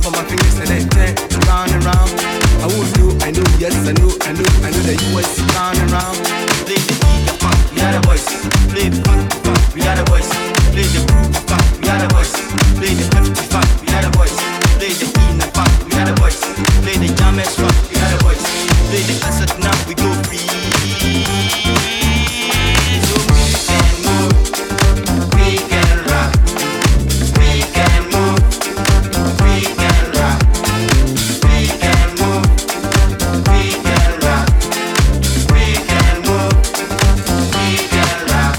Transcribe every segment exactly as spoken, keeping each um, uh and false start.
on my fingers and then turn round and round. I won't know, I know, yes, I know, I know, I know that you was round and round. Play the beat, the funk, we are the voice. Play the funk, the funk, we are the voice. Play the groove, the funk, we are the voice. Play the F, the funk, we are the voice. Play the E, the funk, we are the voice. Play the jam and funk, we are the voice. Play the asset, now we go free. So we can move, we can rock, we can move, we can rock, we can move, we can rock, we can move, we can rock.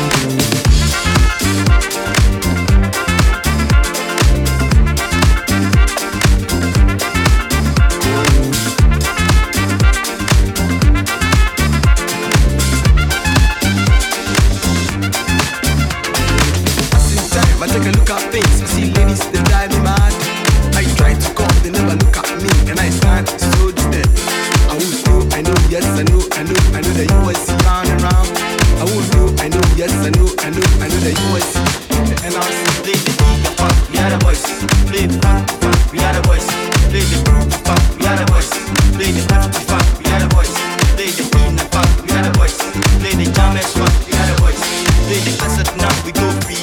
I take a look at things, I see ladies, they drive me mad. I try to call, they never look at me, and I stand so dead. I won't know, I know, yes, I know, I know, I know that you was round and round. I won't know, I know, yes, I know, I know, I know that you was. And I'll say, play the beat, the funk, we are the voice. Play the funk, the funk, we are the voice. Play the groove, the funk, we are the voice. Play the F, the funk, we are the voice. Play the E, the funk, we are the voice. Play the jam and funk, we are the voice. Play the cassette, now we go free.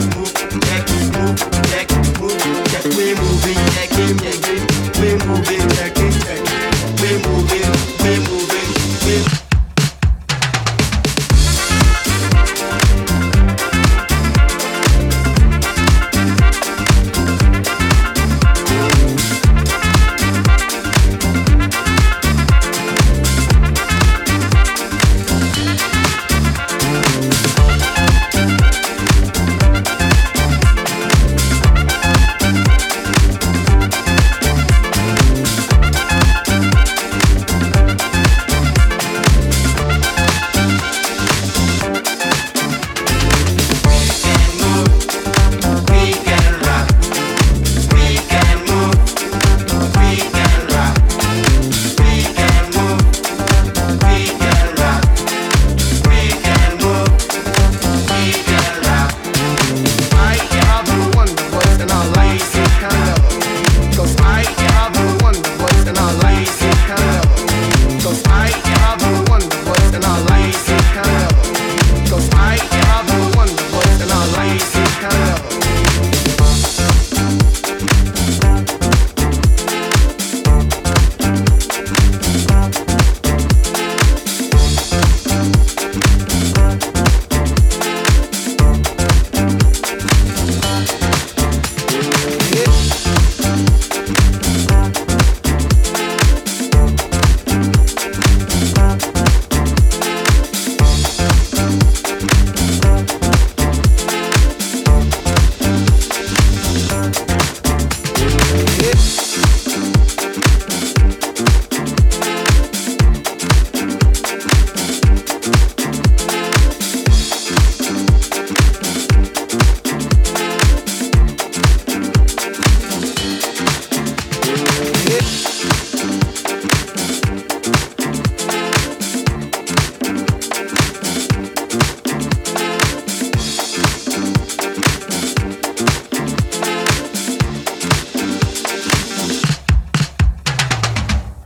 We're moving, yeah, yeah, yeah, we're moving.